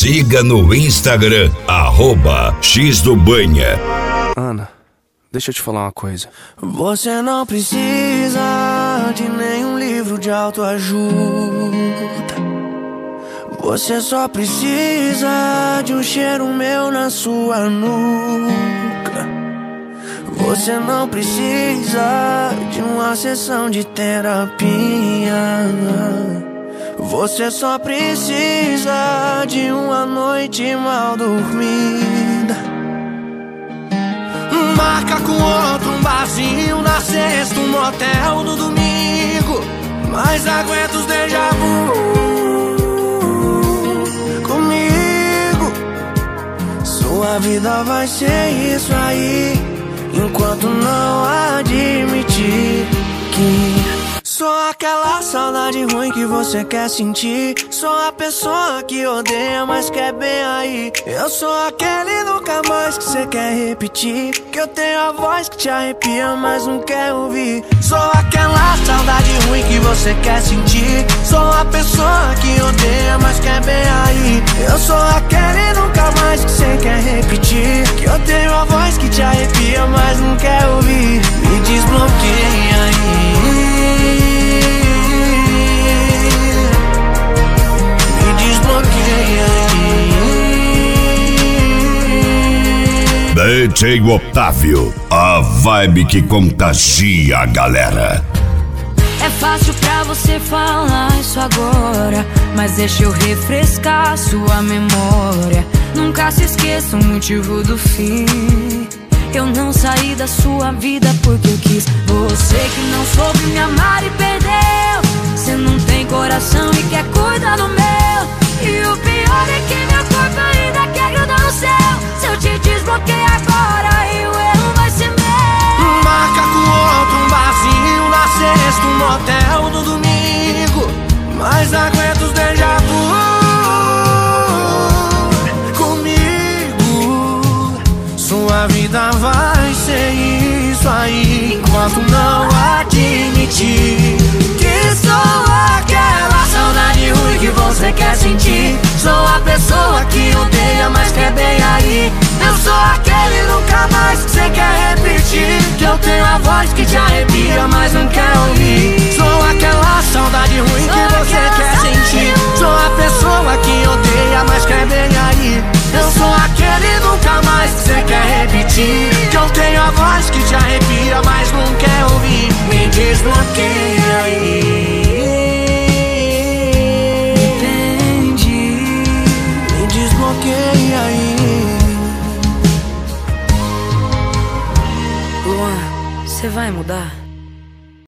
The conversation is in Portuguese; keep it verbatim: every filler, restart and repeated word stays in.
Siga no Instagram, arroba X do Banha. Ana, deixa eu te falar uma coisa. Você não precisa de nenhum livro de autoajuda. Você só precisa de um cheiro meu na sua nuca. Você não precisa de uma sessão de terapia. Você só precisa de uma noite mal dormida. Marca com outro um barzinho na sexta, um motel no domingo. Mas aguenta os déjà vu comigo. Sua vida vai ser isso aí, enquanto não admitir que sou aquela saudade ruim que você quer sentir. Sou a pessoa que odeia, mas quer bem aí. Eu sou aquele nunca mais que você quer repetir. Que eu tenho a voz que te arrepia, mas não quer ouvir. Sou aquela saudade ruim que você quer sentir. Sou a pessoa que odeia, mas quer bem aí. Eu sou aquele nunca mais que você quer repetir. Que eu tenho a voz que te arrepia, mas não quer ouvir. Me desbloqueia aí. D J Otávio, a vibe que contagia a galera. É fácil pra você falar isso agora, mas deixa eu refrescar sua memória. Nunca se esqueça o motivo do fim. Eu não saí da sua vida porque eu quis. Você que não soube me amar e perdeu. Você não tem coração e quer cuidar do meu. E o pior é que meu corpo ainda quer grudar no céu. Se eu te desbloqueio agora, e o erro vai ser meu. Marca com outro um barzinho na sexta, um motel no domingo. Mas aguenta os déjà vu comigo. Sua vida vai ser isso aí, enquanto não admitir que sou aquela saudade ruim que você quer sentir. Sou a pessoa que odeia, mas quer bem aí. Eu sou aquele nunca mais que você quer repetir. Que eu tenho a voz que te arrepia, mas não quer ouvir. Sou aquela saudade ruim que você quer sentir. Sou a pessoa que odeia, mas quer bem aí. Eu sou aquele nunca mais que você quer repetir. Que eu tenho a voz que te arrepia, mas não quer ouvir. Me desbloqueia aí. Desbloqueia aí. Luan, você vai mudar?